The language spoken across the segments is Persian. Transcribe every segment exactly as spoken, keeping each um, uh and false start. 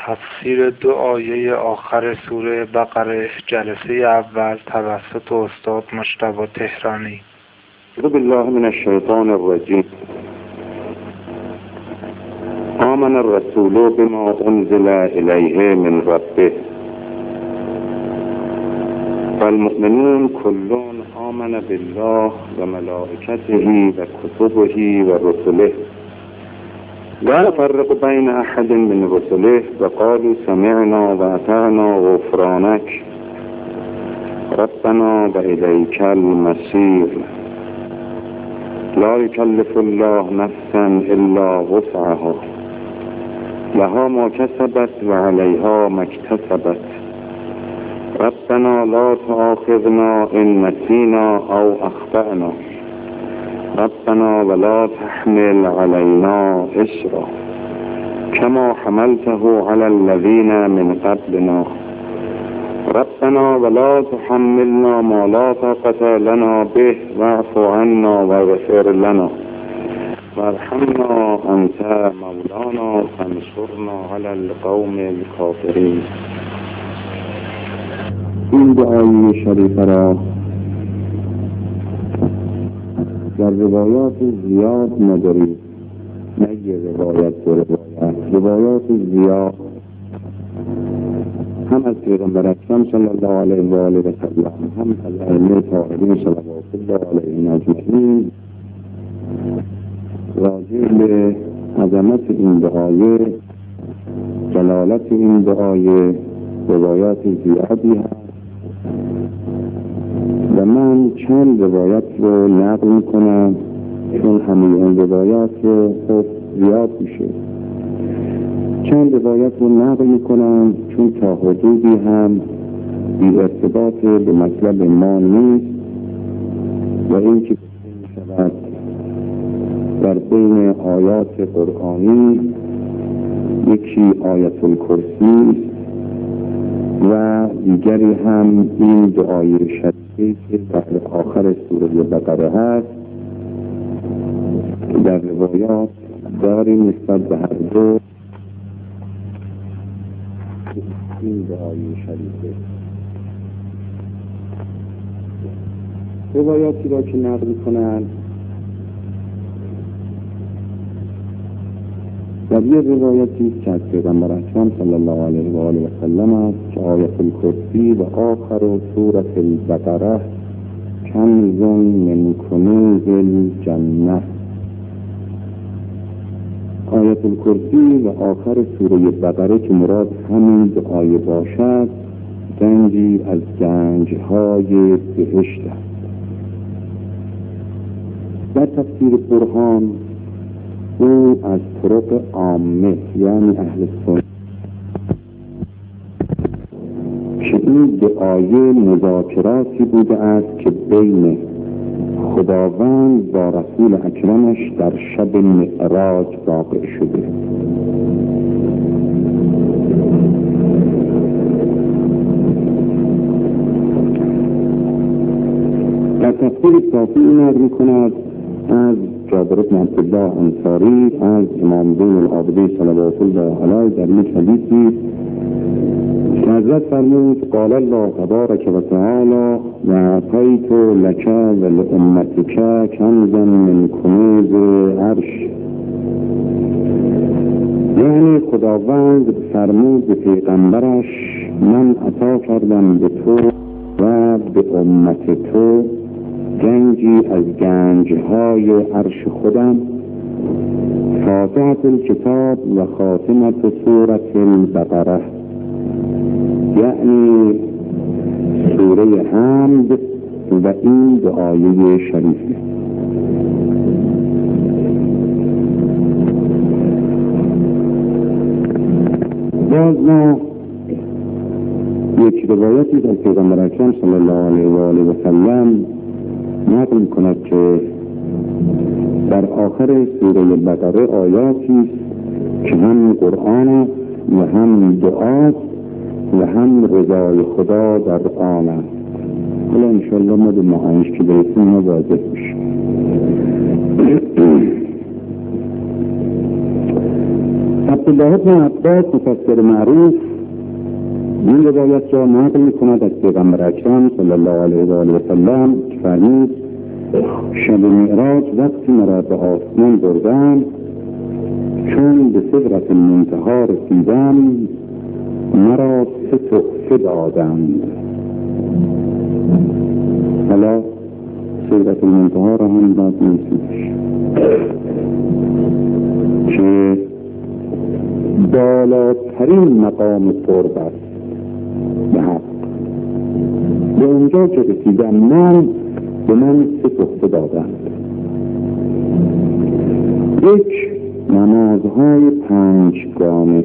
تفسیر دو آیه آخر سوره بقره جلسه اول توسط استاد مجتبی تهرانی. اعوذ بالله من الشیطان الرجیم. آمن الرسول بما انزل الیه من ربه والمؤمنون كلون آمن بالله وملائكته وكتبه ورسله لا نفرق بين احد من رسله وقالوا سمعنا واطعنا غفرانك ربنا وإليك المصير لا يكلف الله نفسا الا وسعها لها ما كسبت وعليها ما اكتسبت ربنا لا تؤاخذنا إن نسينا أو أخطأنا ربنا ولا تحمل علينا إصرا كما حملته على الذين من قبلنا ربنا ولا تحملنا ما لا طاقة لنا به واعف عنا واغفر لنا وارحمنا أنت مولانا فانصرنا على القوم الكافرين. این دعای شریف را در روایات زیاد ندارید، نه یه روایت دو روایت روایات زیاد هم از پیغمبر اکرم صلی الله علیه و آله و سلم هم از ائمه طاهرین صلوات الله علیهم اجمعین راجع به عظمت این دعای، جلالت این دعای روایات زیادی هست و من چند روایت رو نقل میکنم چون همه این روایات رو خب زیاد میشه. چند روایت رو نقل میکنم چون تا حدودی هم بی ارتباط به مطلب ما نیست و این که میشود در بین آیات قرآنی یکی آیت الکرسی و دیگری هم این دعای شریفی که در آخر سوره بقره هست در روایات داریم نسبت به هر دو این دعای شریفه. روایاتی را که نقل کنند در یه روایتی که از پیغمبر اکرم صلی الله علیه و آله و سلم است که آیت الکرسی و آخر سوره البقره کنز من کنوز الجنه. آیت الکرسی و آخر سوره بقره که مراد همین دعای باشد گنجی از گنجهای بهشت است. در تفسیر برهان او از طرق عامه یعنی اهل سنت که این دعای مذاکراتی بوده است که بین خداوند با رسول اکرمش در شب معراج واقع شده. در تفسیر صافی این نقل می‌کند از جابر بن عبدالله انصاری از امام زین العابدین صلوات الله علیه در یک حدیثی که حضرت فرمود قال الله تبارک و تعالی و اعطیت لک و لامتک کنزا من کنوز عرش، یعنی خداوند فرمود به پیغمبرش من عطا کردم به تو و به امت تو گنجی از گنجهای عرش خودم، فاتحة الکتاب و خاتمة سورة البقره، یعنی سوره حمد و این دعای شریفه. باز ما یک روایتی از پیغمبر اکرم صلی الله علیه و آله و سلم نقل می‌کند که در آخر سوره بقره آیاتی است که هم قرآن است و هم دعاست و هم رضای خدا در آن است. حالا انشاءالله ما به معانیش که برسیم ما واضح میشه. عبدالله بن عباس مفسر معروف این روایت را نقل می‌کند از پیغمبر اکرم صلی الله علیه و آله و سلم که فرمود شب معراج وقتی مرا به آسمان بردند چون به سدرة المنتهی رسیدم مرا سه تحفه دادند. حالا سدرة المنتهی را هم باید نویسیمش که بالاترین مقام قرب است به حق. به اونجا که رسیدم من به من سه تحفه دادند. یک، نمازهای پنجگانه.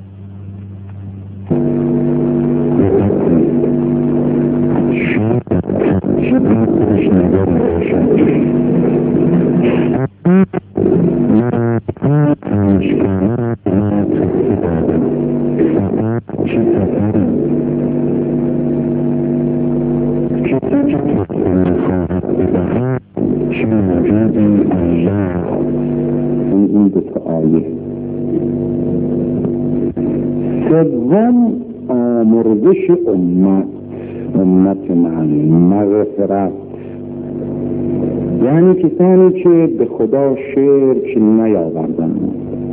این دو تا آیه. سوم، آمرزش امت امت من، مغفرت، یعنی کسانی که به خدا شرک نیاوردند.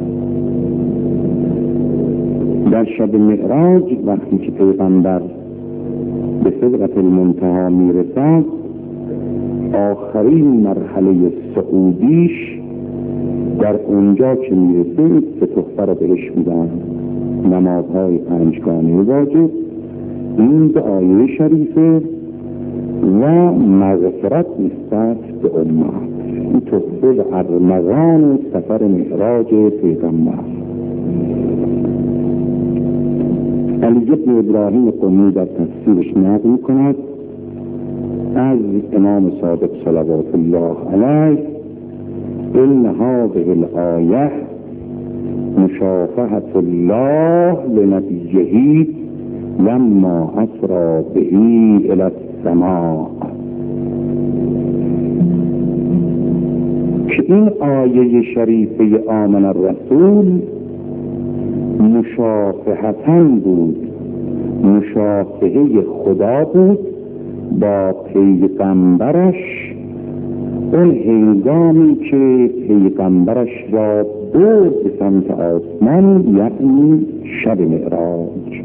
در شب معراج وقتی که پیغمبر به سدرة المنتهی میرسد، آخرین مرحله صعودیش در اونجا که میرسید سه تحفه را بهش میدن، نمازهای پنجگانه واجب، این به آیه شریفه و مغفرت نسبت به امت. این تحفه به ارمغان سفر معراج پیغمبر. علی بن ابراهیم قمی در تفسیرش نقل میکند از امام صادق صلوات الله علیه: ان هذه الآیه مشافهة الله لنبیه لما اسری به الی السماء. که این آیه شریفه آمن الرسول مشافهتاً بود، مشافهه خدا بود با پیغمبرش اون هنگامی که پیغمبرش را برد به سمت آسمان، یعنی شب معراج.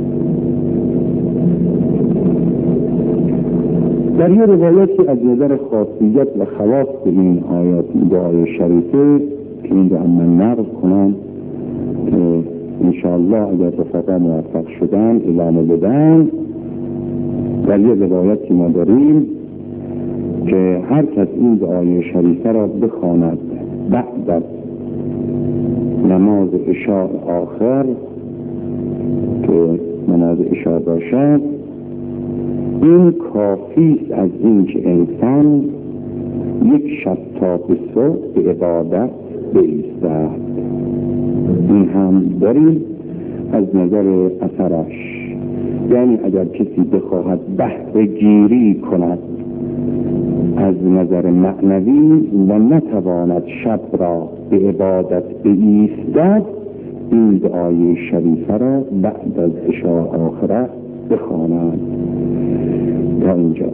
در یه روایتی از نظر خاصیت و خواص این آیات دعای شریفه که این رو من نقل کنم که انشاءالله اگر رفقا موفق شدن اعلام بدن، در یه روایتی ما داریم که هر کس این دعای شریفه را بخواند بعد از نماز عشاء آخر که نماز عشاء باشد، این کافی است از این که انسان یک شب تا به صبح به عبادت بایستد. این هم داریم از نظر اثرش، یعنی اگر کسی بخواهد بهره گیری کند از نظر معنوی و نتواند شب را به عبادت بایستد، این دعای شریفه را بعد از عشاء آخره بخواند. تا اینجا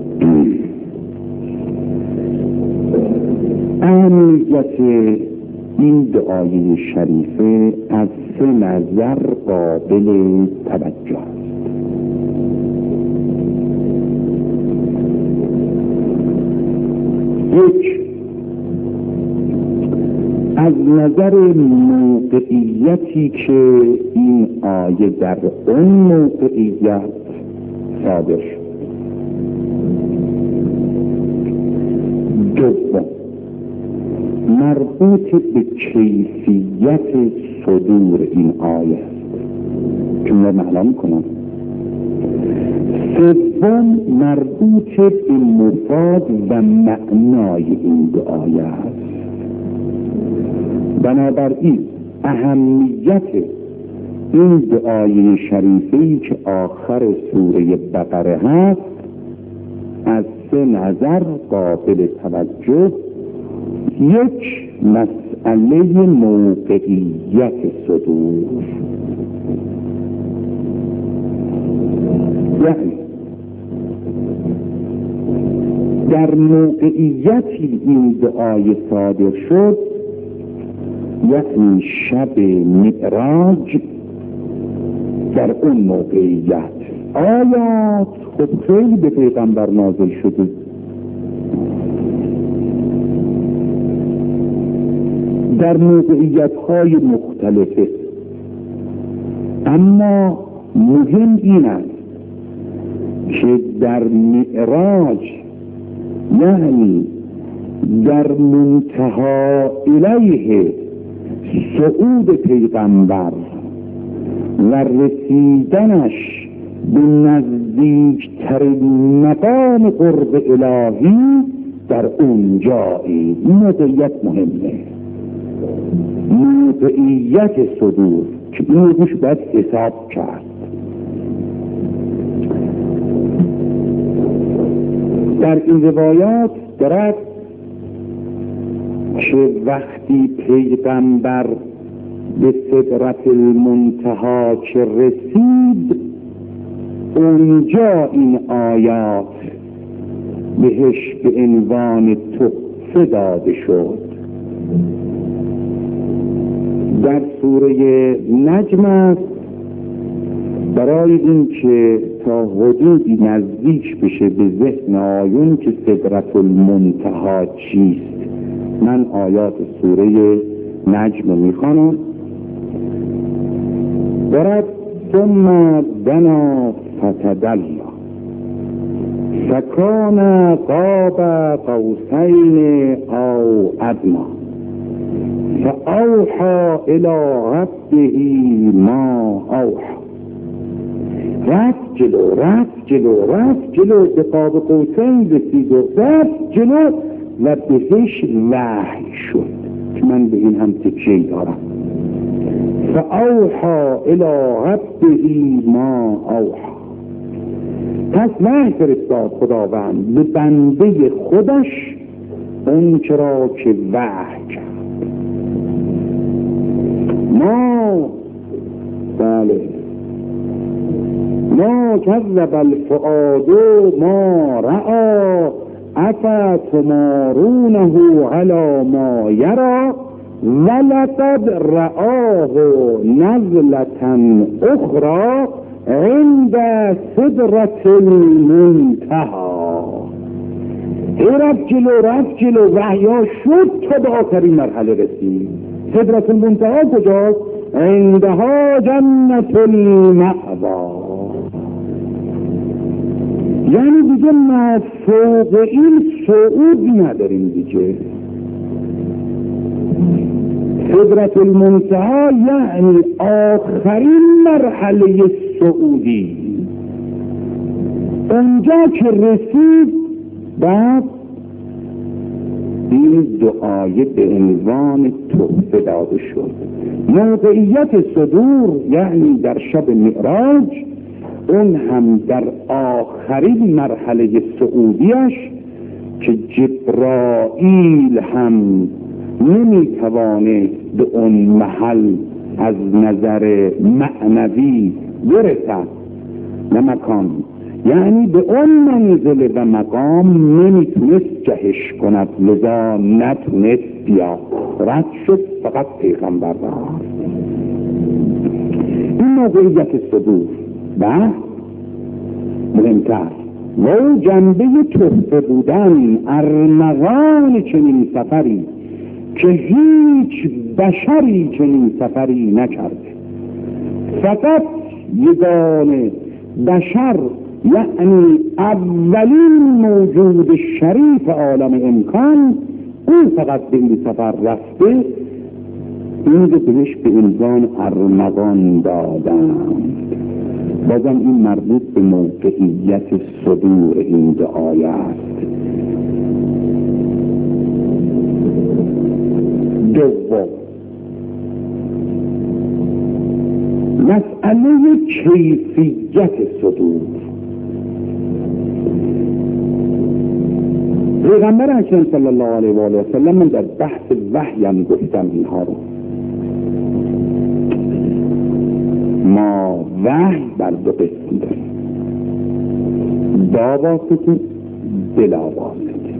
اهمیت این دعای شریفه از سه نظر قابل توجه است. یک، از نظر موقعیتی که این آیه در اون موقعیت صادر شد. دوم، مربوط به کیفیت صدور این آیه است که من معلوم کنم. سوم، مربوط به مفاد و معنای این دو آیه است. بنابراین اهمیت این دو آیه شریفه‌ای که آخر سوره بقره هست از سه نظر قابل توجه. یک، مسئله موقعیت صدور. یعنی در موقعیتی این دعای صادر شد، یعنی شب معراج، در اون موقعیت آیات خب خیلی به پیغمبر نازل شده، در موقعیت های مختلفه، اما مهم این است که در معراج، یعنی در منتهی الیه صعود پیغمبر و رسیدنش به نزدیکترین مقام قرب الهی، در اونجایی موقعیت مهمه، موقعیت صدور که این روش باید حساب کرد. در این روایات دارد که وقتی پیغمبر به سدرت المنتهی که رسید، اونجا این آیات بهش به عنوان تحفه داده شد. در سوره نجم است، برای این که تا حدودی نزدیک بشه به ذهن آیون که سدرت المنتهی چیست، من آیات سوره نجم میخوانم. دارد ثم دنا فتدلی فکان قاب قوسین او ادنی فاوحی الی عبده ما اوحی. رفت جلو رفت جلو رفت جلو به قاب قوسین رسید و رفت جلو و بهش وحی شد که من به این هم تکیه دارم. فاوحی الی عبده ما اوحی. پس وحی فرستاد خداوند به بنده خودش اون چرا که وحی کرد. ما بله ما کذب الفؤاد ما رأى افتمارونه علی ما یرا ولقد رآه نزلة اخرى عند سدرة المنتهى. رفت جلو رفت جلو وحیا شد تا به آخرین مرحله رسید. سدرة المنتهى کجاست؟ عندها جنت المأوی. یعنی دیگه ما فوق این صعود نداریم دیگه. سدرة المنتهى یعنی آخرین مرحله صعودی. اونجا که رسید بعد این دعای به عنوان تحفه داده شد. موقعیت صدور یعنی در شب معراج، اون هم در آخرین مرحله صعودیش که جبرائیل هم نمیتوانه به اون محل از نظر معنوی برسد، نه مکان، یعنی به اون منزل و مقام نمیتونست جهش کند، لذا نتونست بیا، رد شد، فقط پیغمبر رفت. این موقعیت صدور. و مهمتر و جنبه تحفه بودن ارمغان چنین سفری که هیچ بشری چنین سفری نکرده. فقط یگانه بشر، یعنی اولین موجود شریف عالم امکان، اون فقط به این سفر رفته. این رو بهش به عنوان ارمغان دادن. بازم این مربوط به موقعیت صدور این دعای است. دوم، مسئله کیفیت صدور. پیغمبر اکرم صلی الله علیه و آله و سلم، من در بحث وحی هم گفتم اینها رو. ما وحی بر دو قسم داریم، با واسطه، بلا واسطه.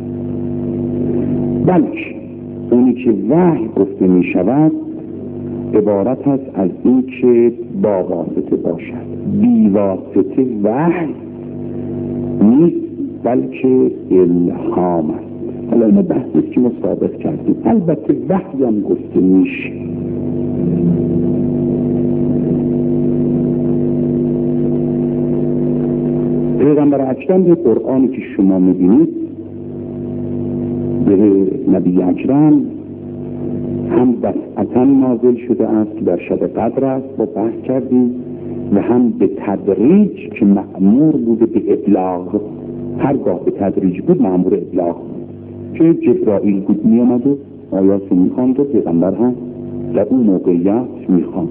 بلکه اونی که وحی گفته می شود عبارت است از این که با واسطه باشد، بی واسطه وحی نیست بلکه الهام است. حالا این بحثی که ما ثابت کردیم. البته وحی هم گفته میشه. پیغمبر اکرم به قرآنی که شما میبینید به نبی اکرم هم دفعتا نازل شده است که در شب قدر است، با بحث کردیم، و هم به تدریج که مأمور بوده به ابلاغ. هرگاه به تدریج بود مأمور ابلاغ بود، که جبرائیل بود می آمد و آیات می خواند و پیغمبر هم در اون موقعیت می خواند.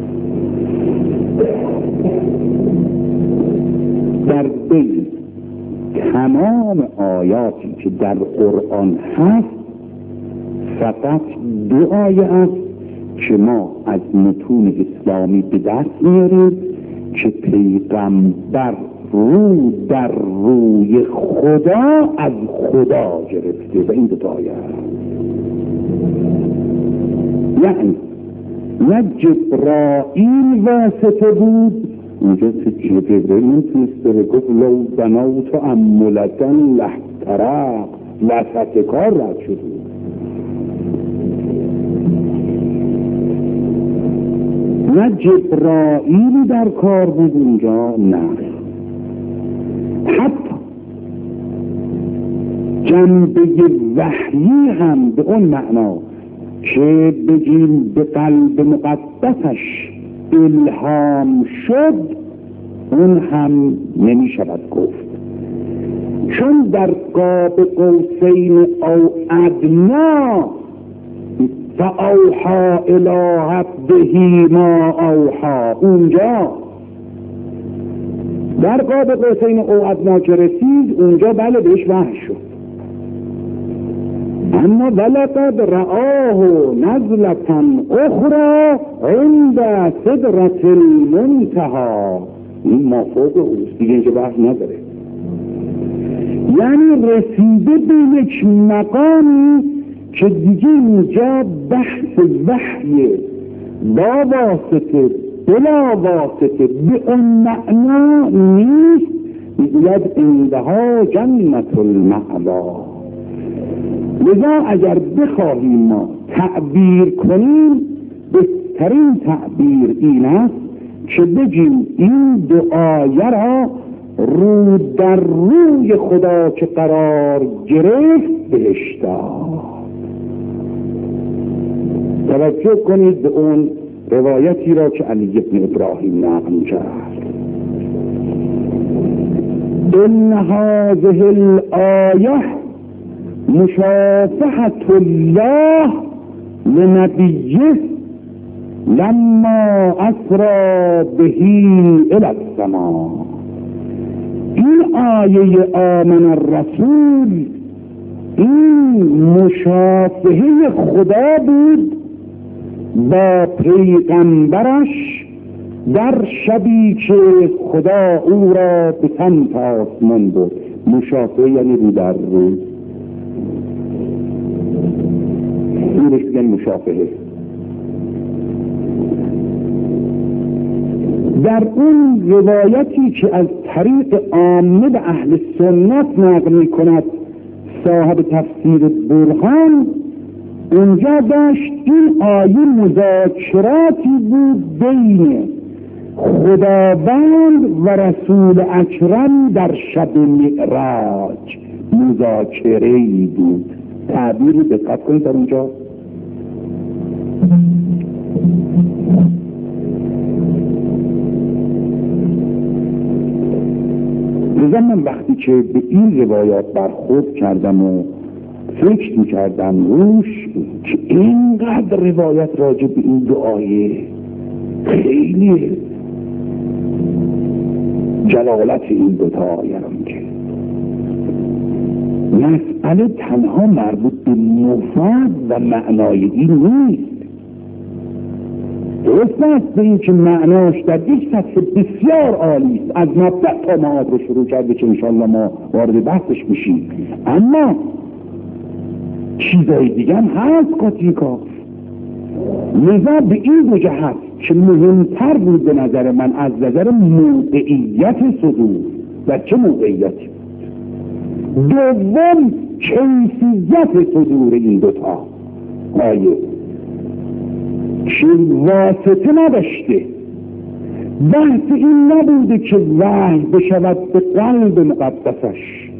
در بین تمام آیاتی که در قرآن هست فقط دو آیه است که ما از متون اسلامی به دست میاریم که پیغمبر رو در روی خدا از خدا گرفته و این دو تا آیه است. یعنی نه جبرائیل واسطه بود، اونجا که جبرائیل نمیتونست بره گفت لو بنوت امولتن لحترق، وسط کار رد شده بود. نه جبرائیل در کار بود اونجا، نه. حتی جنبه وحیی هم به اون معنا که بگیم به قلب مقدسش الهام شد اون هم نمی شود گفت، چون در قاب قوسین او ادنا فاوحا الی عبده ما اوحا، اونجا در قاب قوسین او ادنا که رسید اونجا بله بهش وحی شد. اما ولقد رآه نزلة اخرى عند سدرة المنتهى، این ما فوق اوست دیگه، اینجا بحث نداره. یعنی رسیده به یک مقامی که دیگه اینجا بحث وحی با واسطه بلا واسطه به اون معنا نیست. میگوید عندها جنت المأوا. لذا اگر بخواهیم ما تعبیر کنیم بهترین تعبیر این است که بگیم این دو آیه را رو در روی خدا که قرار گرفت بهش داد. توجه کنید به اون روایتی را که علی بن ابراهیم نقل کرد. ان هذه الآیه مشافهة الله لنبیه لما اسرا به الی السماء. این آیه آمن الرسول این مشافهه خدا بود با پیغمبرش در شبی که خدا او را به سمت آسمان برد. مشافهه یعنی رو در رو، این بهش میگن مشافهه. در اون روایتی که از طریق عامه به اهل سنت نقل میکند صاحب تفسیر برهان، اونجا داشت این آیه مذاکراتی بود بین خداوند و رسول اکرم در شب معراج، مذاکره‌ای بود. تعبیری دقت کنید در اونجا. لذا من وقتی که به این روایات برخورد کردم و فکر میکردم روش که اینقدر روایت راجع به این دو آیه خیلی جلالت این دو تا آیه را میگه. مسئله تنها مربوط به مفاد و معنای این نیست. درست است به این که معناش در یک سطح بسیار عالی است، از مبدأ تا معاد رو شروع کرده که انشاءالله ما وارد بحثش میشیم، اما چیزهای دیگه هم هست قاطی کار. لذا به این دو جهت که مهمتر بود به نظر من از نظر موقعیت صدور و چه موقعیتی، دوم کیفیت صدور این دوتا آیه که واسطه نداشته. بحث این نبوده که وحی بشود به قلب مقدسش،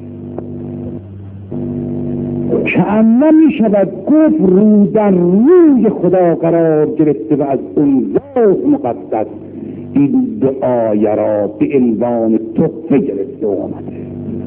که اما می شود گفت رو در روی خدا قرار گرفته و از اون ذات مقدس این دو آیه را به عنوان تحفه گرفته آمده.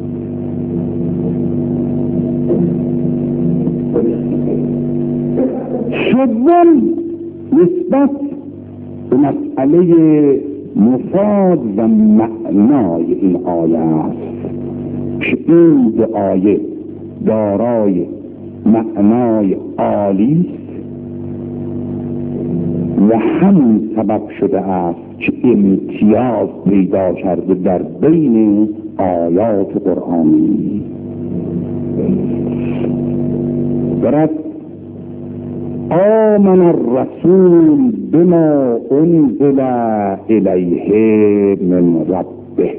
دوم نسبت به مسئله مفاد و معنای این آیه است که این دو آیه دارای معنای عالی است و همین سبب شده است که امتیاز پیدا کرده در بین آیات قرآنی. برد آمن الرسول بما انزل الیه من ربه.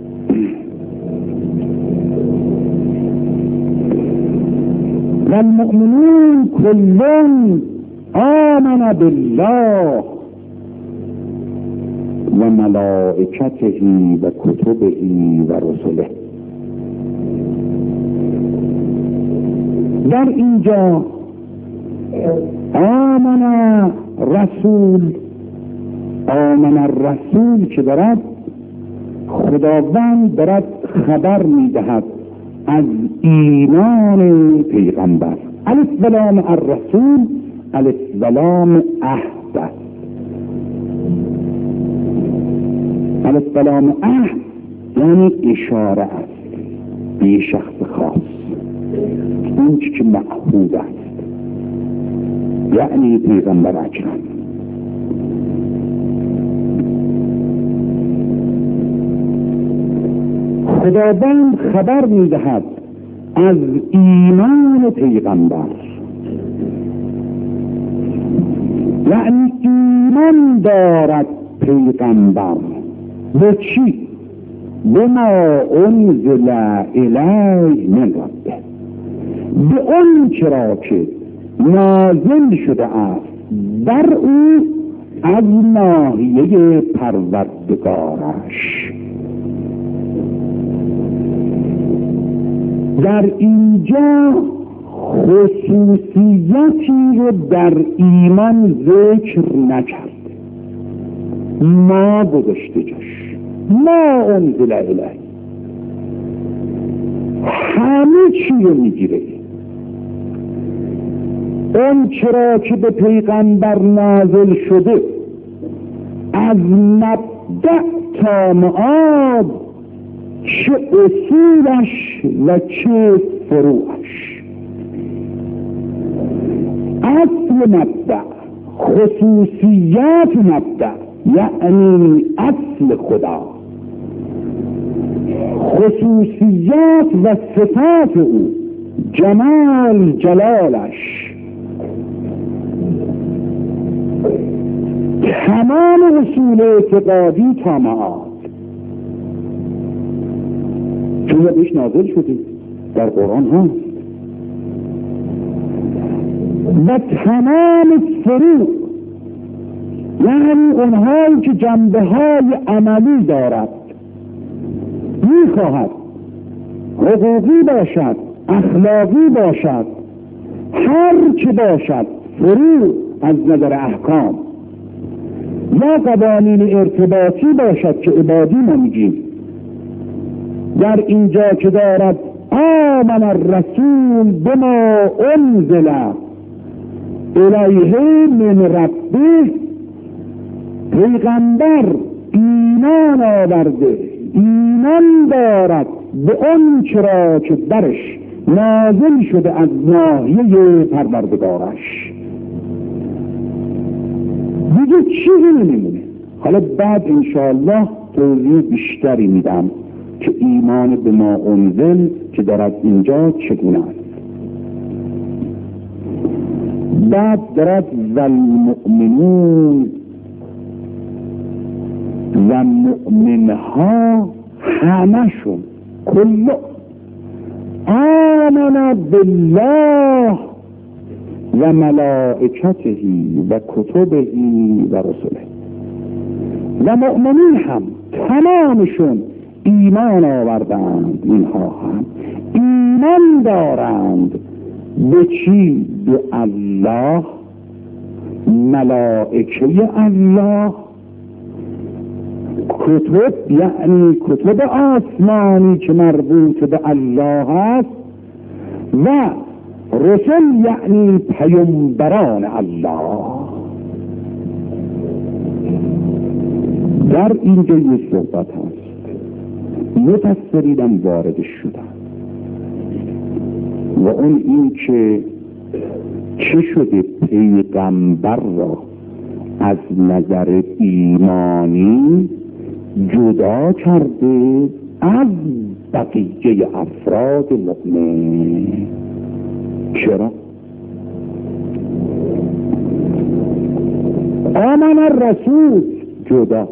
و المؤمنون كلهم آمن بالله و ملائکته و کتبه و رسله. در اینجا آمن رسول، آمن الرسول که دارد خداوند دارد خبر میدهد از ایمان پیغمبر. الف و لام الرسول، الف و لام عهد است. الف و لام عهد یعنی اشاره است به شخص خاص، اون که معهود است، یعنی پیغمبر اکرم. خداوند خبر میدهد از ایمان پیغمبر، یعنی ایمان دارد پیغمبر به چی؟ به ما انزل الیه من ربه، به اون چرا که نازل شده است بر او از ناحیه پروردگارش. در اینجا خصوصیتی رو در ایمان ذکر نکرد، ما گذاشته جاش، ما انزل الیه، همه چی رو میگیره. اون چرا که به پیغمبر نازل شده از مبدأ تا معاد، چه اصولش و چه فروعش. اصل مبدأ، خصوصیات مبدأ یعنی اصل خدا، خصوصیات و صفات او، جمال جلالش، تمام اصول اعتقادی تا معاد چون بهش نازل شده در قرآن هست، و تمام فروع یعنی اونهایی که جنبه های عملی دارد، میخواهد حقوقی باشد، اخلاقی باشد، هر چه باشد، فروع از نظر احکام یا قوانین ارتباطی باشد که عبادی ما میگیم، در اینجا که دارد آمن الرسول بما انزل الیه من ربه، پیغمبر ایمان آورده، ایمان دارد به اون چرا که برش نازل شده از ناحیه پروردگارش، دیگه چیزی نمیمونه. حالا بعد انشاءالله توضیح بیشتری میدم که ایمان به ما انزل که دارد اینجا چگونه است. بعد دارد والمؤمنون و مؤمنها همشون کل آمن بالله و ملائکته و کتبه و رسله. و مؤمنین هم تمامشون ایمان آوردند، اینها هم ایمان دارند به چی؟ به الله، ملائکه الله، کتب یعنی کتب آسمانی که مربوط به الله است، و رسل یعنی پیامبران الله. در اینجا یک صحبت هست، مفسرینم وارد شدن و اون این که چه شده پیغمبر را از نظر ایمانی جدا کرده از بقیه افراد مؤمن. چرا؟ آمن الرسول جدا،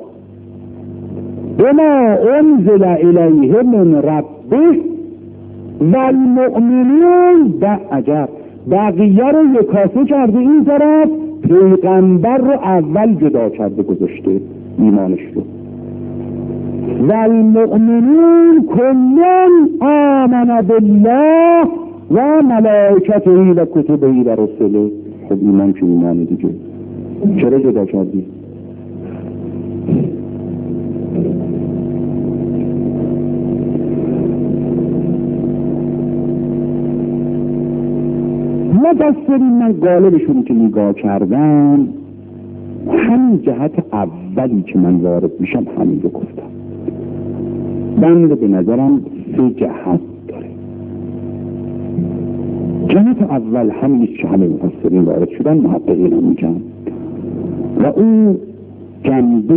بما انزل الیه من ربه و المؤمنون به عجب، بقیه رو یکاسه کرده، این طرف پیغمبر رو اول جدا کرده گذاشته ایمانش رو. و المؤمنون کلن آمن بالله و ملائکته و کتبه و رسله. خب ایمان که ایمان دیگه، چرا جدا کردی؟ مفسرین من غالبشون که نگاه کردم همین جهت اولی که من وارد میشم همین رو گفتم. بنده به نظرم سه جهت داره. جهت اول همین که همه مفسرین وارد شدن، محققین هم میگن، و اون جنبه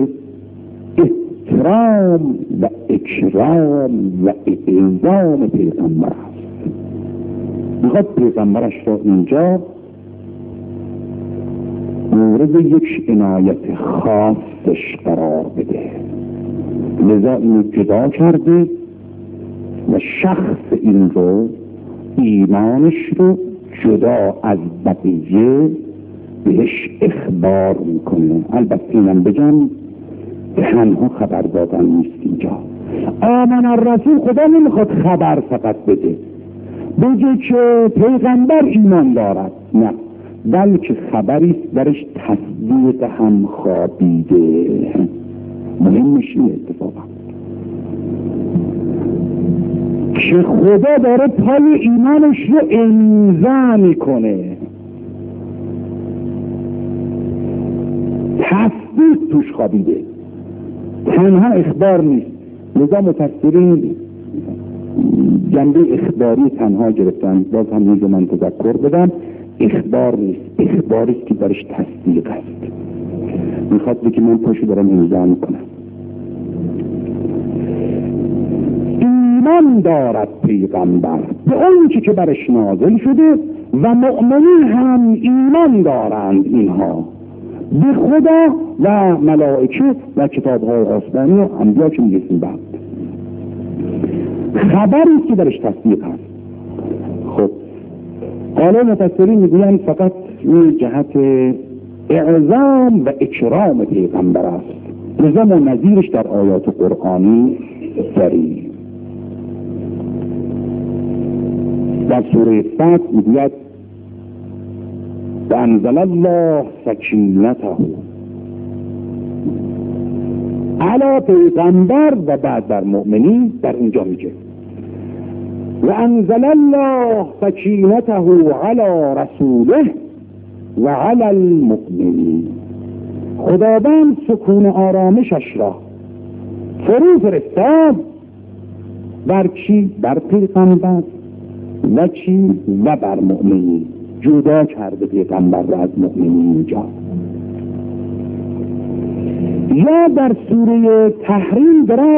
احترام و اکرام و اعظام پیغمبر است. میخواد پیغمبرش را اینجا مورد یک عنایت خاصش قرار بده، لذا اینو جدا کرده و شخص این رو، ایمانش رو جدا از بقیه بهش اخبار میکنه. البته اینم بگم تنها خبر دادن نیست اینجا. آمن الرسول خدا نمیخواد خبر فقط بده، بگه که پیغمبر ایمان دارد، نه، بلکه خبری درش تصدیق هم خوابیده. مهمش این اتفاقا که خدا داره پای ایمانش رو امضا میکنه، تصدیق توش خوابیده، تنها اخبار نیست. لذا مفسرین جنبه اخباری تنها گرفتن. باز هم اینجا من تذکر بدم، اخبار نیست، اخباری که درش تصدیق است. میخواد بگه من پاشو دارم امضا میکنم. ایمان دارد پیغمبر به اون که برش نازل شده و مؤمنین هم ایمان دارند اینها به خدا و ملائکه و کتاب‌های آسمانی و انبیا که میگسیم بعد. خبری که درش تصدیق هست. خب حالا مفسرین میگویند فقط این جهت اعظام و اکرام پیغمبر است. لذا ما نظیرش در آیات قرآنی داریم. در سوره فتح میگوید و انزل الله سکینته علی پیغمبر و بعد بر مؤمنین. در اینجا میگه و انزل الله سکینته علی رسوله و علی المؤمنین. خداوند سکون آرامشش را فرو فرستاد بر کی؟ بر پیغمبر و چی و بر مؤمنین، جدا کرده پیغمبر را از مؤمنین اینجا. یا در سوره تحریم دارد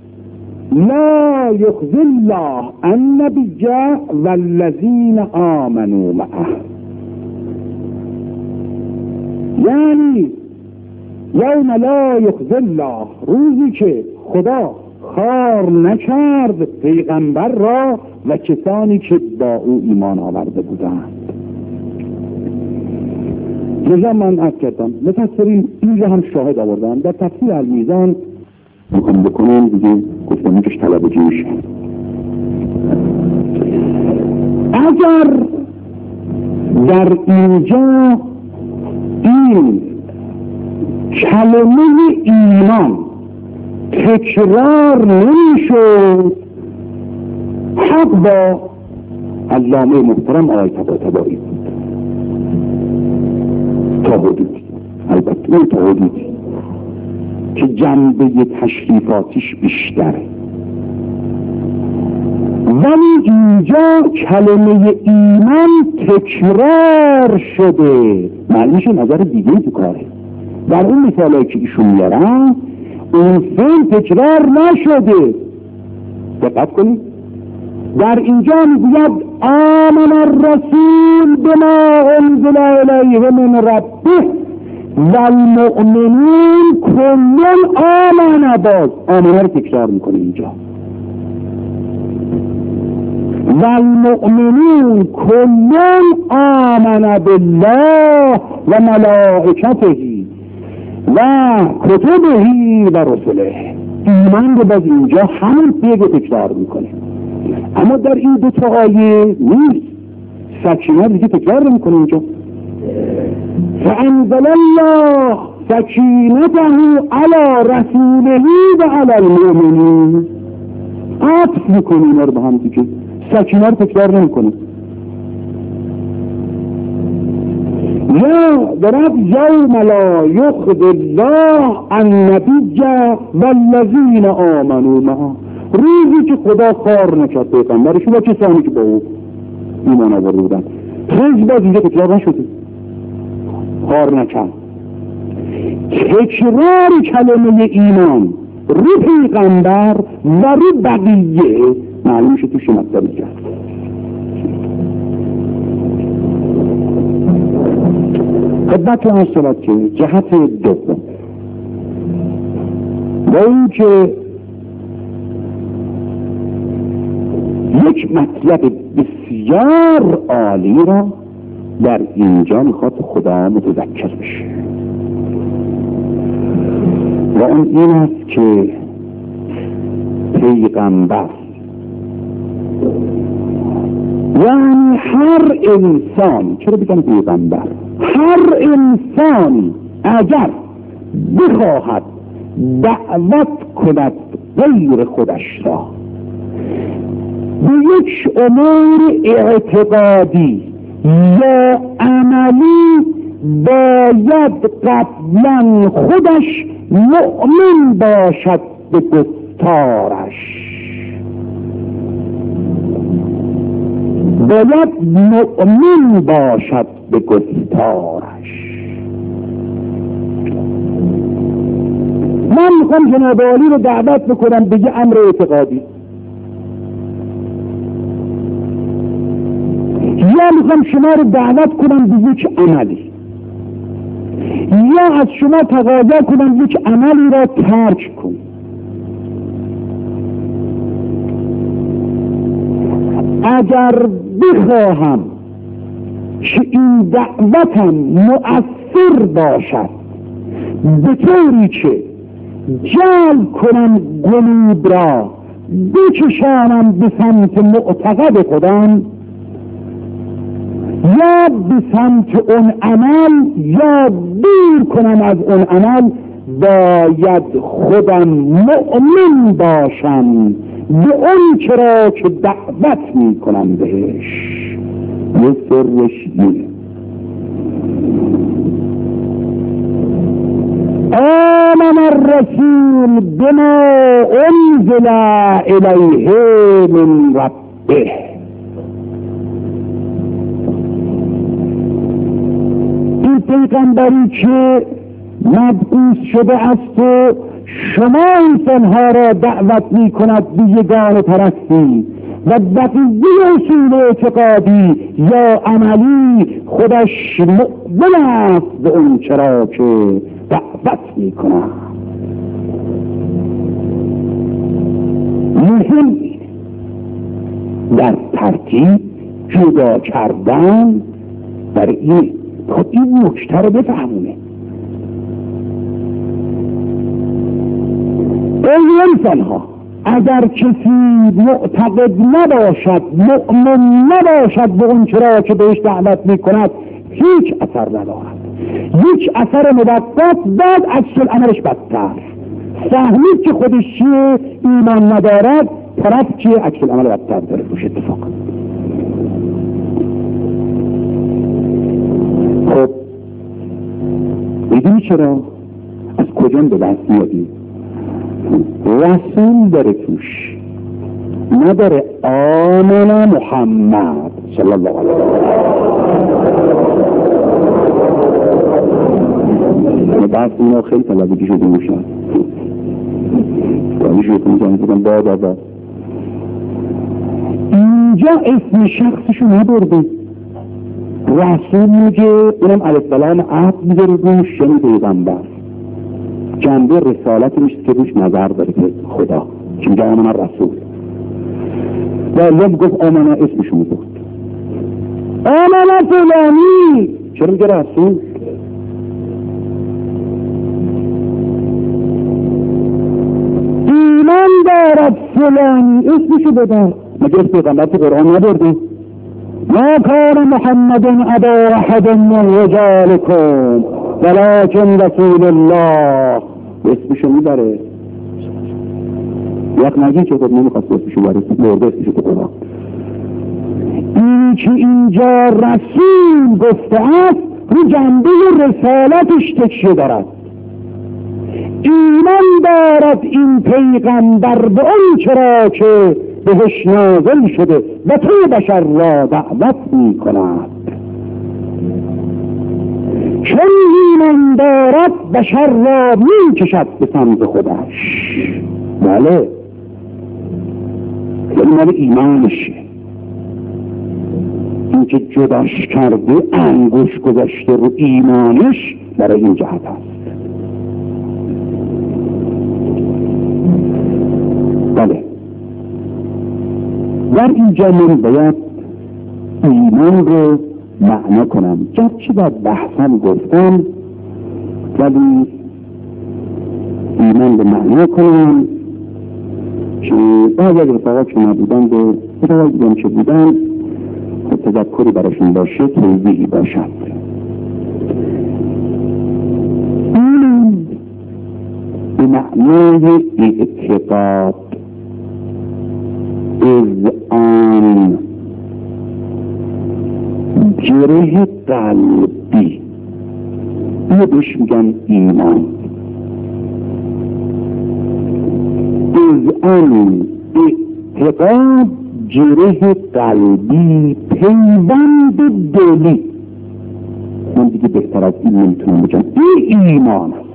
لا یخزی الله النبی والذین آمنوا معه، یعنی یوم لا یخزی الله، روزی که خدا خوار نکرد پیغمبر را و کسانی که با او ایمان آورده بودند. لذا من عرض کردم مفسرین اینجا هم شاهد آوردن در تفسیر المیزان میخوام بکنم دیگه گفتم اینکش طلب جیشه. اگر در اینجا این کلمه ایمان تکرار نمیشد، حق با علامه محترم آقای طباطبایی بود تا حدودی، البته اون تا حدودی که جنبه تشریفاتیش بیشتره، ولی اینجا کلمه ایمان تکرار شده، معنیش نظر دیگه تو کاره. در اون مثالی که ایشون میارن اون فعل تکرار نشده. دقت کنید در اینجا میگوید آمن الرسول بما انزل الیه من ربه والمؤمنون کل آمن، باز آمن رو تکرار میکنه اینجا، والمؤمنون کل آمن بالله و ملائکته و کتبه و رسله. ایمان رو باز اینجا همون پیگه تکرار میکنه، اما در این دو تا آیه نیست. سکینه دیگه تکرار نمیکنه اینجا. فانزل الله سکینته علی رسوله و علی المؤمنین، عطف میکنه اینا رو به هم دیگه، سکینه رو تکرار نمیکنه. یا درد یوم لا یخزی الله النبی والذین آمنوا معه، روزی که خدا خوار نکرد پیغمبرش و کسانی که با او ایمان آورده بودند. روز باز اینجا تکرار نشده، خوار نکرد. تکرار کلمه ایمان رو پیغمبر و رو بقیه معلوم شد توش مطلبی کرد. خدمت آن صورت که جهت دوم با این که یک مطلب بسیار عالی را در اینجا میخواد خدا متذکر بشه و اون این است که پیغمبر یعنی هر انسان، چرا بگم پیغمبر، هر انسانی اگر بخواهد دعوت کند غیر خودش را به یک امور اعتقادی یا عملی، باید قبلا خودش مؤمن باشد به گفتارش، باید مؤمن باشد به گفتارش. من میخوام جناب عالی رو دعوت بکنم به یه امر اعتقادی، یا میخوام شما رو دعوت کنم به یک عملی، یا از شما تقاضا کنم یک عملی را ترک کن. اگر بخواهم که این دعوتم مؤثر باشد به طوری که جلب کنم قلوب را بکشانم به سمت معتقد خودم یا به سمت اون عمل یا دور کنم از اون عمل، باید خودم مؤمن باشم به اون چرا که دعوت می کنم بهش. یه سرش یه آمن الرسول بما انزل الیه من ربه، پیغمبری که مبعوث شده است و شما انسانها را دعوت می کند به یگانه پرستی و بقیه اصول اعتقادی یا عملی خودش مؤمن است به اون چرا که دعوت می کند. مهم در ترتیب جدا کردن در این خود این نکته رو بفهمونه. ای انسان ها، اگر کسی معتقد نباشد، مؤمن نباشد به اون چرا که بهش دعوت می کند، هیچ اثر ندارد. هیچ اثر موقت، بعد عکس العملش بدتر. فهمید که خودش چیه، ایمان ندارد، طرف چیه، عکس العمل بدتر داره روش اتفاق. خب میدونی چرا؟ از کجا به دست میادی؟ رسول داره توش، نداره آمن محمد صلی الله علیه و بس اینا خیلی طلبگی شده میشن طلبگی شده میشن بودن با بابا اینجا اسم شخصشو نبرده. رسول میگه اونم علیه السلام عهد میگه روش، یعنی پیغمبر جنبه رسالت میشه که روش نظر داره که خدا که میگه آمن رسول و الله گفت آمن اسمشو میگفت آمن فلانی، چرا میگه رسول؟ ایمان دارد فلانی اسمشو بدن. مگه اسم پیغمبر تو قرآن نبرده؟ ما کان محمد ابا احد من رجالکم ولکن رسول الله، اسمشو میبره. یک نگی که خود نمیخواست اسمشو بره، برده اسمشو تو قرآن. این که اینجا رسول گفته است رو جنبه رسالتش تکیه دارد. ایمان دارد این پیغمبر به اون چرا که بهش نازل شده و تو بشر را دعوت می کند. چون ایمان دارد بشر را می کشد به سمت خودش. بله یعنی مال ایمانشه، این که جداش کرده انگوش گذاشته رو ایمانش برای این جهت است. بله در اینجا من باید ایمان رو معنا کنم، گرچه در بحثم گفتم ولی ایمان رو معنا کنم که بعضی از رفاقات که نبودن به رفاقات دیدم که بودن تذکری براشون باشه، توضیحی باشد. ایمان به معنای اعتقاد از آن گره قلبی، اینو بهش میگن ایمان. از آن اعتقاد گره قلبی، پیوند دلی. من دیگه بهتر از این نمیتونم بگم، این ایمان است.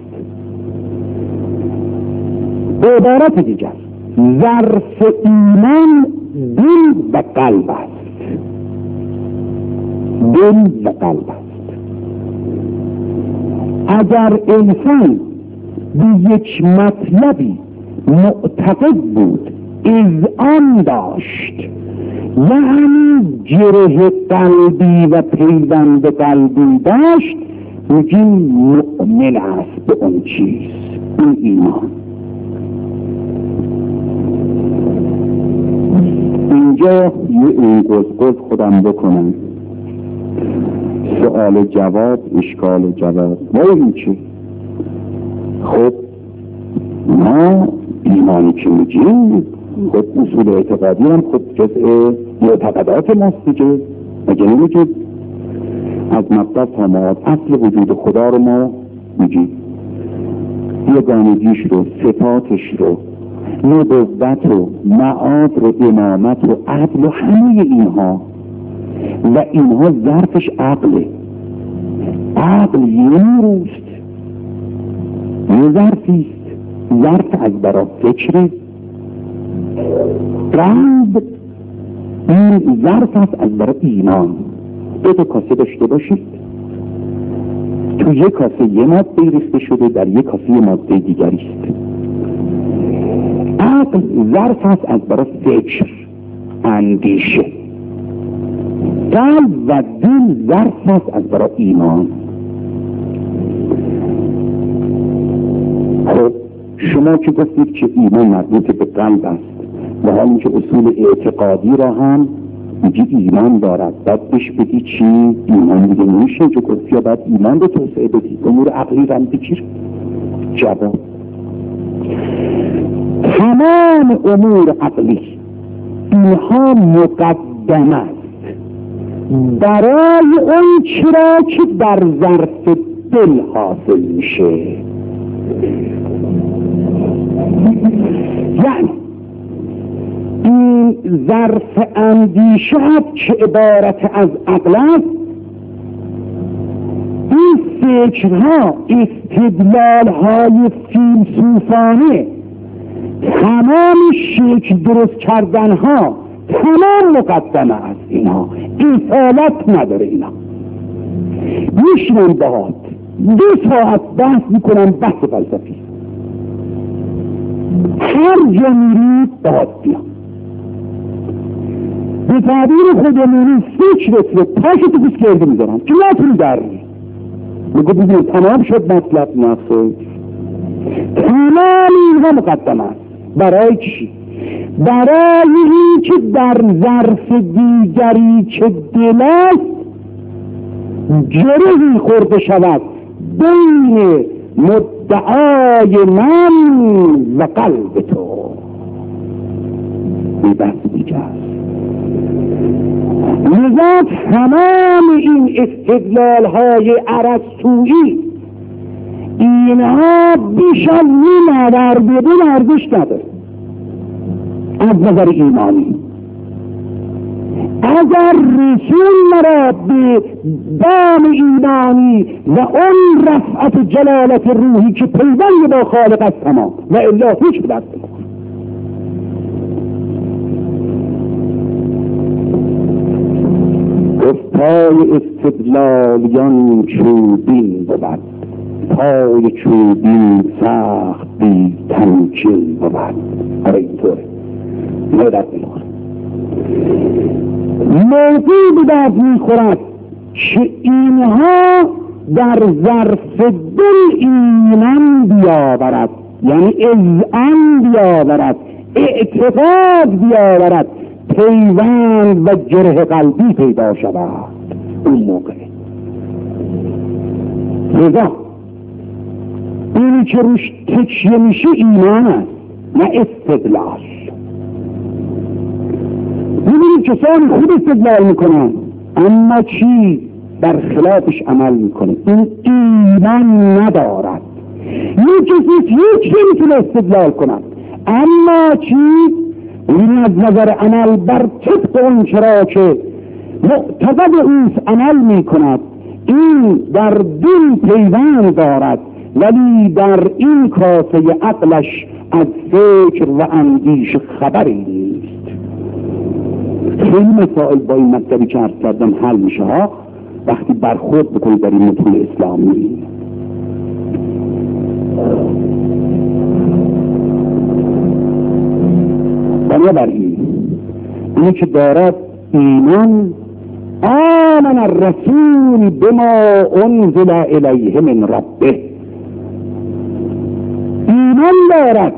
به عبارت دیگر ظرف ایمان دل و قلب است. دل و قلب است. اگر انسان به یک مطلبی معتقد بود، اذعان داشت، یعنی گره قلبی و پیوند قلبی داشت، میگیم مؤمن است به اون چیز، این ایمان. اینجا یه این گزگز خودم بکنم، سؤال جواب، اشکال جواب. ما این چی؟ خب ما ایمانی که میگیم خب اصول اعتقادی هم خب جزء معتقدات ماست دیگه. مگه نمیگید از مبدأ تا معاد اصل وجود خدا رو ما میگیم، یگانگیش رو، صفاتش رو، نبوت و معاد رو، امامت و عدل و همه اینها، و اینها ظرفش عقله. عقل یه روست، یه ظرفیست. ظرف از برا فکر، قلب این ظرف است از برای ایمان. دو تا کاسه داشته باشید، تو یک کاسه یه ماده ریخته شده، در یک کاسه یه ماده دیگری است. عقل ظرف است از برای فکر، اندیشه. قلب و دل ظرف است از برای ایمان. خب شما که گفتید که ایمان مربوط به قلب است و حالی که اصول اعتقادی را هم میگی ایمان دارد، باید بهش بگی چی؟ ایمان دیگه نمیشه که گفت یا باید ایمان رو توسعه بدی، امور عقلی رو هم بگیر. جواب: تمام امور عقلی اینها مقدم است برای اون چرا که در ظرف دل حاصل میشه. یعنی این ظرف اندیشه که عبارت از عقل است، این فکرها، استدلالهای فیلسوفانه، تمام شکل درست کردنها تمام مقدمه است. اینها اصالت نداره. اینا میشنم باهات دو ساعت بحث میکنم، بحث فلسفی، هر جا میرید باهات بیام به تعبیر خودمونی فکرت رو پاشو تو بس کرده میذارم که نتونی داری بگو بگیم تمام شد مطلب نفسه. تمام اینها مقدمه است. برای چی؟ برای این که در ظرف دیگری که دل است جرهی خورده شود بین مدعای من و قلب تو. این بحث دیگه است. لذا تمام این استدلال های ارسطویی اینها بیش از این در بدون ارزش نداره از نظر ایمانی. اگر رسول مرا به دام ایمانی و اون رفعت جلالت روحی که پیوند با خالق است تمام و الا هیچ بدست بکن. پای استدلالیان چوبین بود، پای چوبین سخت بی تمکین بود. آره اینطوره مدت میخورد، موضوع به درد میخورد که اینها در ظرف دل ایمان بیاورد، یعنی اذعان بیاورد، اعتقاد بیاورد، پیوند و جرح قلبی پیدا شود. اون موقع رضا اینی که روش تکیه میشه ایمان است نه استدلال. میبینید کسانی خود استدلال میکنن اما چی؟ در خلافش عمل میکنه. این ایمان ندارد. یک کسی هیچ نمیتونه استدلال کنند اما چی؟ این از نظر عمل بر طبق اون چرا که معتقد اوست عمل می کند. این در دل پیوند دارد ولی در این کاسه عقلش از فکر و اندیش خبری نیست. خیلی مسائل با این مطلبی که عرض کردم حل میشه ها وقتی برخورد بکنید در این متون اسلامی. بنابراین اینی که دارد ایمان آمن الرسول بما انزل الیه من ربه، ایمان دارد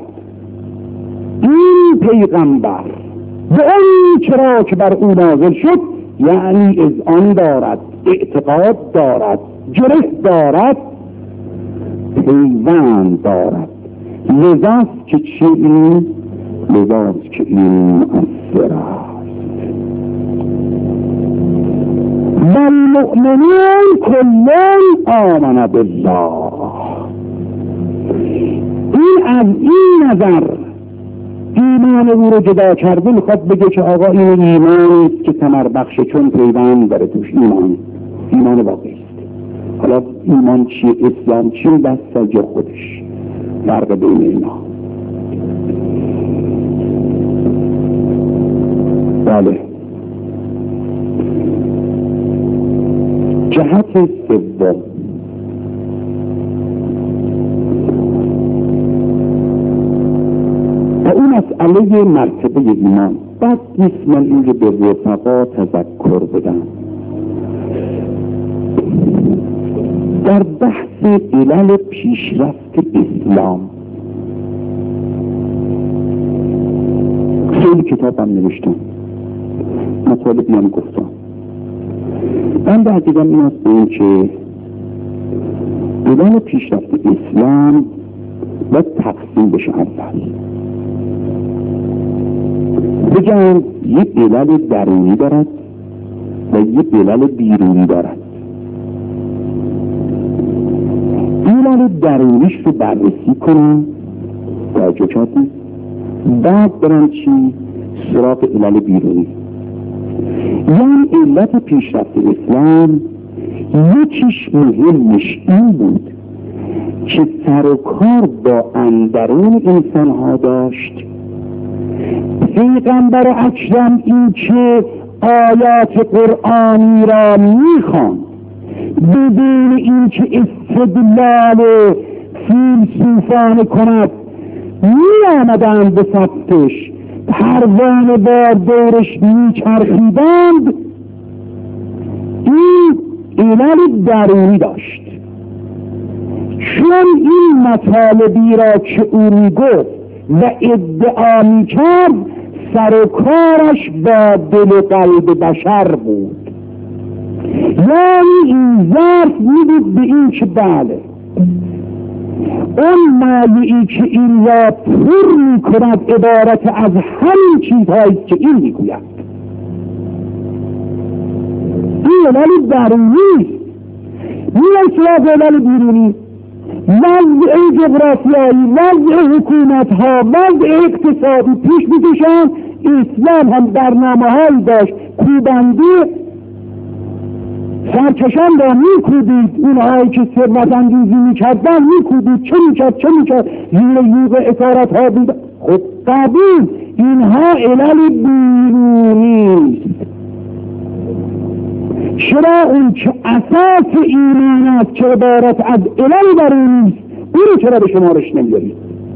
این پیغمبر به اون چرا که بر او نازل شد، یعنی اذعان دارد، اعتقاد دارد، جرح دارد، پیوند دارد. لذاست که چه این لذاست که این مؤثر است. والمؤمنون کلون آمن بالله. این از این نظر ایمان او رو جدا کرده میخواد بگه که آقا این ایمانی است که ثمر بخشه چون پیوند داره توش. ایمان ایمان واقعی است. حالا ایمان چیه اسلام چیه بس جا خودش فرق بین اینا. بله جهت سوم و اون مسئله مرتبه ایمان. بعد نیست من این رو به رفقا تذکر بدم. در بحث علل پیشرفت اسلام خیلی کتابم نوشتم، مطالبی هم گفتم. من در دیدم این است به این که علل پیشرفت اسلام باید تقسیم بشه. اول بگم یک علل درونی دارد و یک علل بیرونی دارد. علل درونیش رو بررسی کنم توجه کردید، بعد برم چی سراغ علل بیرونی. یعنی علت پیشرفت اسلام یکیش مهمش این بود که سر و کار با اندرون انسان ها داشت. پیغمبر اکرم این که آیات قرآنی را میخواند بدون این که استدلال فیلسوفانه کند می آمدند به سطحش، پروانه بار دورش می چرخیدند. این علل درونی داشت، چون این مطالبی را که او می گفت و ادعا می کرد سر و کارش با دل و قلب بشر بود. یعنی این ظرف می بود به این که بله اون مایعی که این را پر می کند عبارت از همین چیزهایی که این می گوید. این علل درونی میان سراغ علل بیرونی. وضع جغرافیایی، وضع حکومت ها، وضع اقتصادی پیش میکشن. اسلام هم برنامه هایی داشت کوبنده سرکشان را میکودید، اونهایی که ثروت اندوزی میکردن میکودید. چه میکرد چه میکرد زیر یوغ اسارت ها بود. خب قبول، اینها علل بیرونی. چرا اون که اساس ایمان است که عبارت از علل درونی است اون رو چرا به شمارش نمیارید؟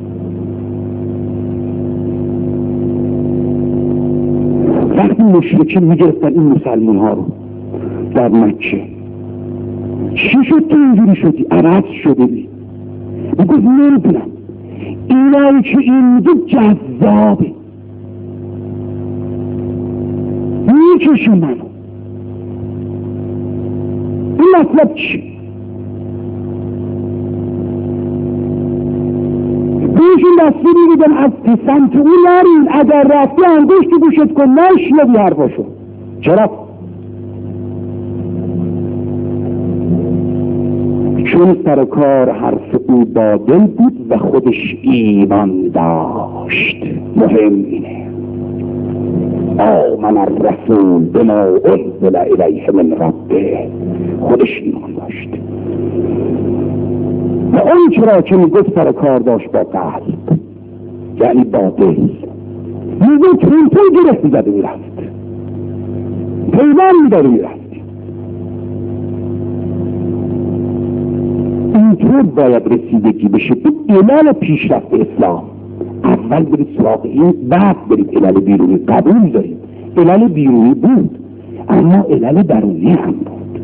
وقتی مشرکین میگرفتن این مسلمان ها رو در مکه، چی شد تو اینجوری شدی؟ عرض شده بی میگفت نمیدونم اینایی که این میگه جذابه میکشه منو. این مطلب چی؟ بیشون دستی میدیدن از سمت اون نرین، اگر رفتی انگوش تو گوشت کن نشنوی حرفاشو. چرا؟ چون سر کار حرف او باطل بود و خودش ایمان داشت. مهم اینه آمن الرسول بما انزل الیه من ربه، خودش ایمان داشت. و اون چرا که میگفت سر کار داشت با قلب، یعنی باطل، میگفت تونتون گرفت میزده میرفت، پیمان میداره میرفت. اینطور باید رسیدگی بشه به علل پیشرفت اسلام. اول برید سراغ این، بعد برید علل بیرونی. قبول دارید علل بیرونی بود اما علل درونی هم بود.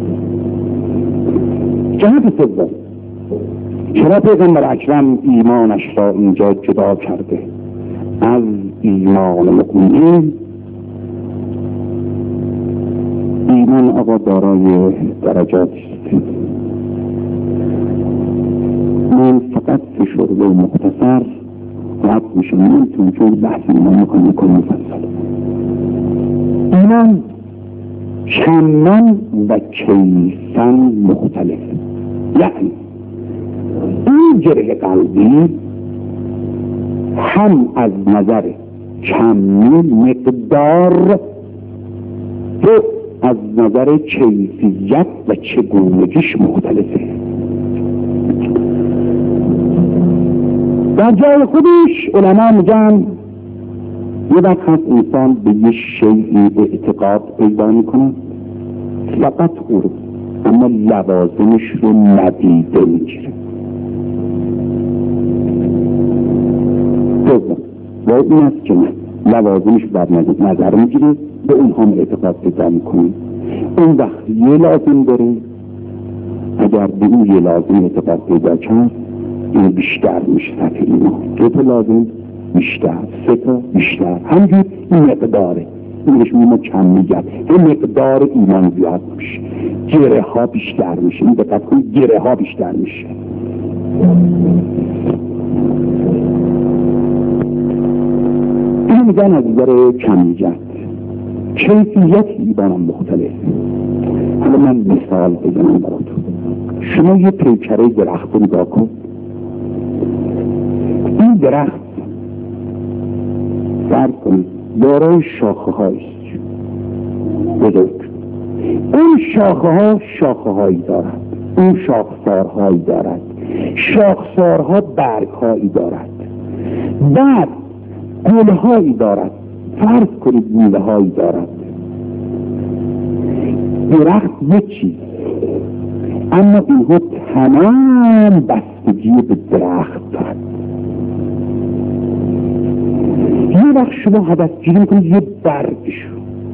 جهت سوم، چرا پیغمبر اکرم ایمانش را اینجا جدا کرده از ایمان مؤمنین؟ ایمان آقا دارای درجات است. من فقط فشرده و مختصر رد میشه، من تو چون بحث ایمان میکنم کنم مفصل. ایمان چندان و کیفن مختلف، یعنی این جره قلبی هم از نظر کمی مقدار و از نظر کیفیت و چگونگیش مختلفه. در جای خودش علما میگن یه وقت هست انسان به یه شیعی اعتقاد پیدا میکنه، فقط او رو، اما لوازمش رو ندیده میگیره. دوم با این است که لوازمش رو در نظر میگیره، به اونها اعتقاد پیدا میکنه. اون وقت یه لازم داره، اگر به اون یه لازم اعتقاد پیدا کرد این بیشتر میشه سطح ایمان. دو تا لازم بیشتر، سه تا بیشتر، همجور این مقداره. اینش میمون کم میگم، این مقدار ایمان زیاد میشه، گره ها بیشتر میشه. این دقت کنید، گره ها بیشتر میشه. این میگن از نظر کمیت. کیفیت ایمان هم مختلف. حالا من مثال بزنم براتون. شما یه پیکره درخت رو نگاه کن. این درخت فرض کنید دارای شاخه هایست بزرگ. اون شاخه ها شاخه هایی دارد، اون شاخسار هایی دارد، شاخسار ها برگ هایی دارد، بعد گل هایی دارد، فرض کنید میوه هایی دارد. درخت یک چیز، اما اینها تمام بستگی به درخت دارد. یه وقت شما هدف گیری میکنید یه برگشو،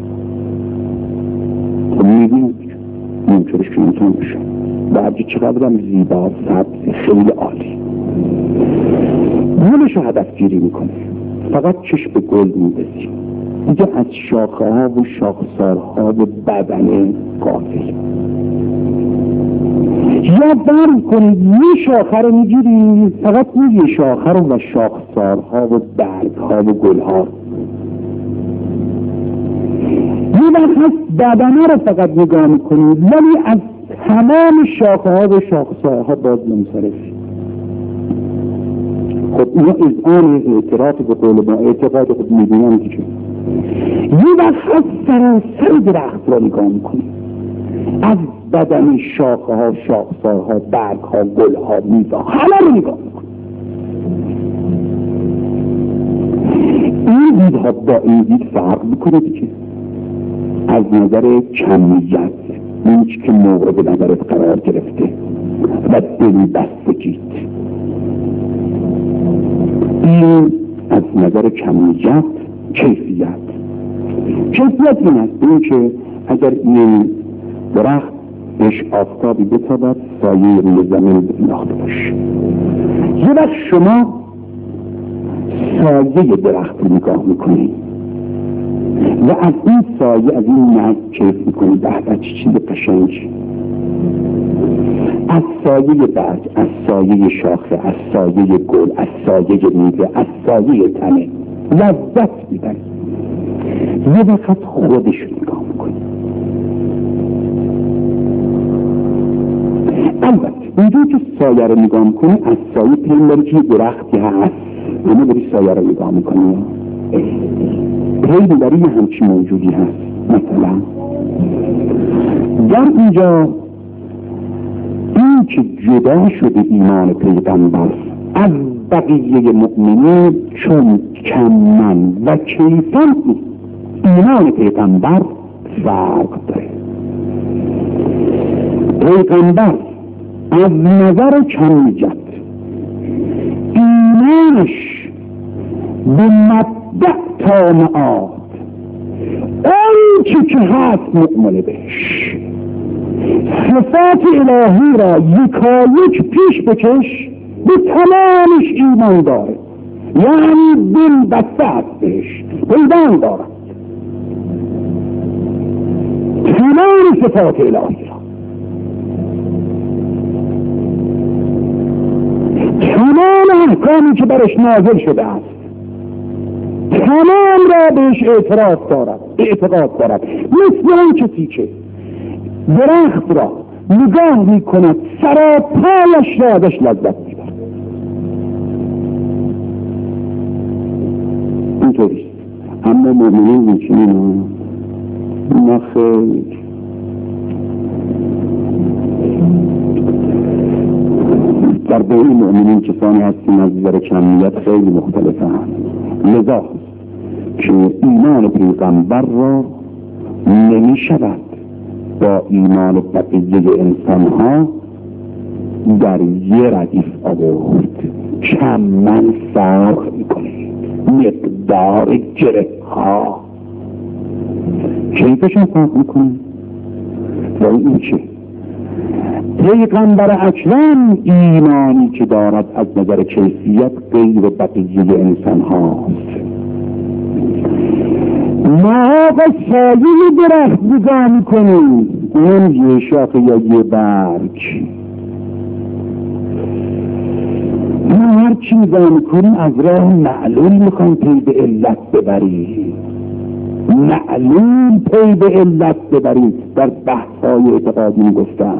خب میبینید نمیتونش که نمیتون بشه برگ چقدر هم زیبا، سبز، خیلی عالی. گلشو هدف گیری میکنه، فقط چشم به گل میبزید، دیگه از شاخه ها و شاخسارها و بدن قافل. یا برگ کنید یه شاخه رو میگیرید، فقط یه شاخه رو و شاخسارها و برگها و گلها. یه وقت هست بدنه رو فقط نگاه میکنید، ولی از تمام شاخه ها و شاخسارها باز منصرفید. خب اینا اذعان اعتراف به قول ما، اعتقاد خود میدونم که یه وقت هست سراسر درخت رو نگاه میکنید، از بدن شاخه ها، شاخسارها، برگ ها، گل ها، میوه همه رو نگاه میکنید. این دیدها با این دید فرق میکنه دیگه. از نظر کمیت این که مورد نظرت قرار گرفته و دل بستگیت، این از نظر کمیت. کیفیت کیفیت این است این که اگر این درخت بهش آفتابی بتابد سایه روی زمین بنداخته باشه، یه وقت شما سایه درخت رو نگاه میکنید و از این سایه، از این نزد کیف میکنید. به چه چیز قشنگی، از سایه برگ، از سایه شاخه، از سایه گل، از سایه میوه، از سایه تنه لذت میبرید. یه وقت خودش رو نگاه میکنید. البته اینجور که سایه رو نگاه میکنی، از سایه پیل داری که یه درختی هست، اما داری سایه رو نگاه میکنی، پیل داری یه همچی موجودی هست. مثلا در اینجا این که جدا شده ایمان پیغمبر از بقیه مؤمنین، چون کمن و کیفن ایمان پیغمبر فرق داره. پیغمبر از نظر کمیت ایمانش به مبدأ تا معاد، اون چی که هست مؤمن بهش، صفات الهی را یکایک پیش بکش، به تمامش ایمان داره، یعنی دل بسته است بهش، پیدان دارد تمام صفات الهی را، تمام احکامی که برش نازل شده است تمام را بهش اعتراف دارد، اعتقاد دارد. مثل اون کسی که درخت را نگاه می کند سراپایش را ازش لذت می برد. اینطوریست. اما مؤمنین میچینین نه خیر. در بین مؤمنین کسانی هستیم از نظر کمیت خیلی مختلفه هم. لذا که ایمان پیغمبر را نمی شود با ایمان بقیه انسان ها در یه ردیف آورد. کمن فرق میکنه مقدار گره ها کیفشون فرق میکنه. و این چه؟ پیغمبر اکرم ایمانی که دارد از نظر کیفیت غیر بقیه انسان هاست. ما آقا سایه درخت نگاه میکنیم، اون یه شاخه یا یه برگ. ما هر چی نگاه میکنیم از راه معلول میخوایم پی به علت ببریم، معلول پی به علت ببریم. در بحث‌های اعتقادی میگفتم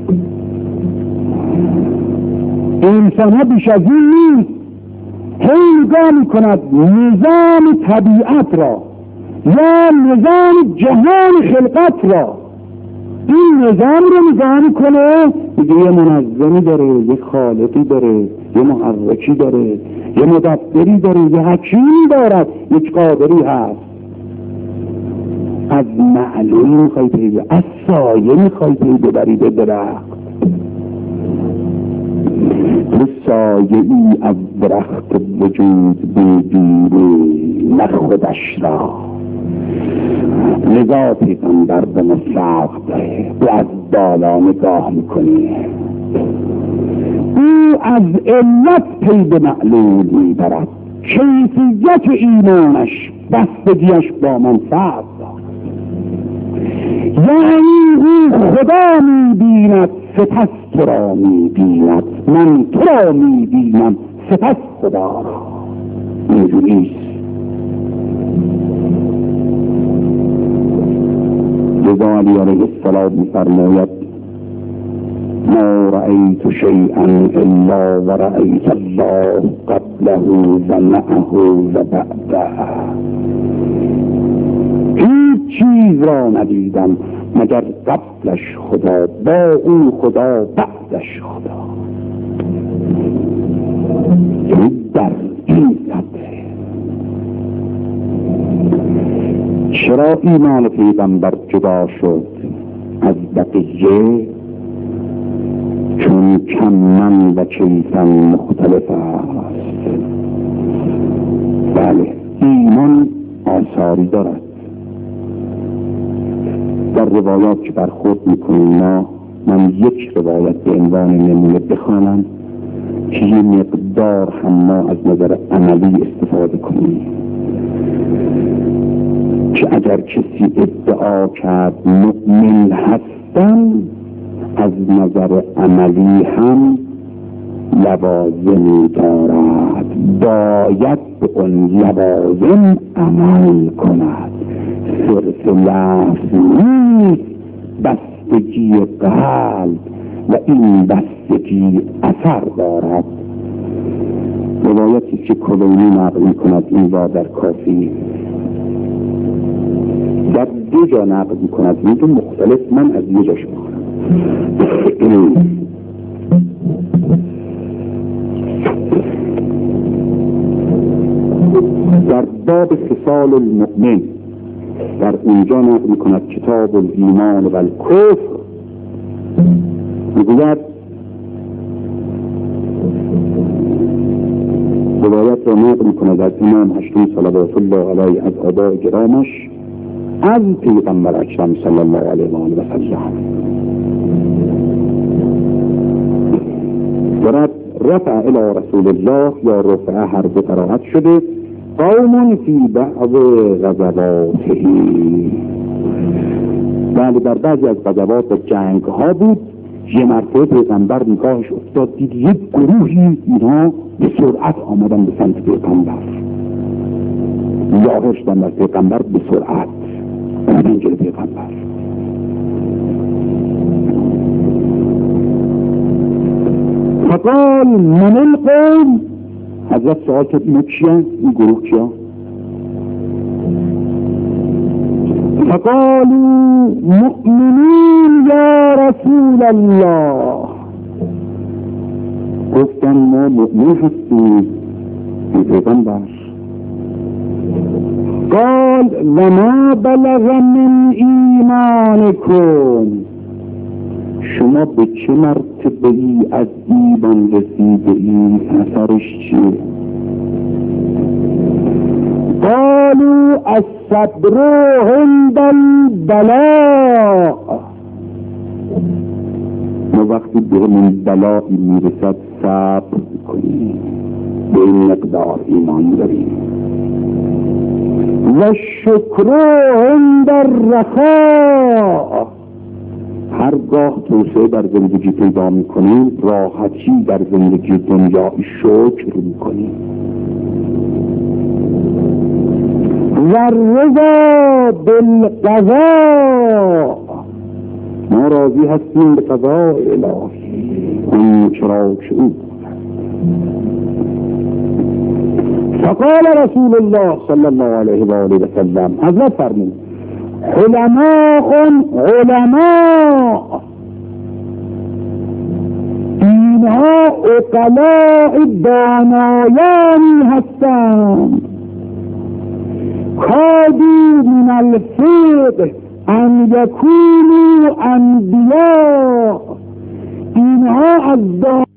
انسان ها بیش از این نیست، هی نگاه میکند نظام طبیعت را یا نظام جهان خلقت را. این نظام رو نگاه میکنه میگه یه منظمی داره، یه خالقی داره، یه محرکی داره، یه مدبری داره، یه حکیمی دارد، یک قادری هست. از معلوم میخوای پی، از سایه میخوای پی ببری به درخت. تو سایه ای از درخت وجود بگیری نه خودش را. لذا پیغمبر به مصداق داره و از بالا نگاه میکنی. او از علت پی به معلول میبرد. کیفیت ایمانش بستگیش با منفعت دارد. یعنی او خدا میبیند سپس تو را میبیند، من تو را میبینم سپس خدا را. اینجوریست. لذا علی علیه السلام میفرماید ما رأیت شیئا الا و رأیت الله قبله و معه و بعده. هیچ چیز را ندیدم مگر قبلش خدا، با او خدا، بعدش خدا. در این سطح چرا ایمان پیغمبر جدا شد از بقیه؟ چون کمن و کیفن مختلف است. بله، ایمان آثاری دارد. در روایات که برخورد میکنیم ما، من یک روایت به عنوان نمونه بخوانم که یه مقدار هم ما از نظر عملی استفاده کنیم، که اگر کسی ادعا کرد مؤمن هستن، از نظر عملی هم لوازمی دارد، باید به اون لوازم عمل کند. صرف لفظ نیست، بستگی قلب و این بستگی اثر دارد. روایتی که کلینی نقل میکند این را در کافی در دو جا نقل میکند، این دو مختلف، من از یه جاش میکنم. در باب خصال المؤمن در اونجا نقل میکند کتاب الایمان و الکفر، میگوید روایت را نقل میکند از امام هشتم صلوات الله علیه از آباء گرامش از پیغمبر اکرم صلی الله علیه و آله و سلم. ورد رفع الى رسول الله یا رفع هر دو قرائت شده. قوم فی بعض غزواته، بله در بعضی از غزوات و جنگ ها بود. یه مرتبه پیغمبر نگاهش افتاد، دید یک گروهی اینها به سرعت آمدن به سمت پیغمبر، ظاهر شدن در پیغمبر به سرعت آمدن جلوی پیغمبر. فقال من القوم، حضرت سوال کرد اینو کیان؟ این گروه کیان؟ فقالوا مؤمنین یا رسول الله، گفتن ما مؤمن هستیم ای پیغمبر. قال و ما بلغ من ایمانکم، شما به چه مرتبه ای از ایمان رسیده ای؟ اثرش چیه؟ قالوا الصبر عند البلاء، ما وقتی به من بلایی میرسد صبر کنیم، به این مقدار ایمان داریم. و شکر عند الرخاء، هرگاه توسعه در زندگی پیدا میکنیم راحتی در زندگی دنیایی شکر میکنیم. و رضا بالقضاء، ما راضی هستیم به قضاء الهی اون چرا که او. فقال رسول الله صلی الله علیه و آله و سلم، حضرت فرمود علماء علماء، اینها عقلاء دانایانی هستند. کادوا من الفقه ان یکونوا انبیاء، اینها از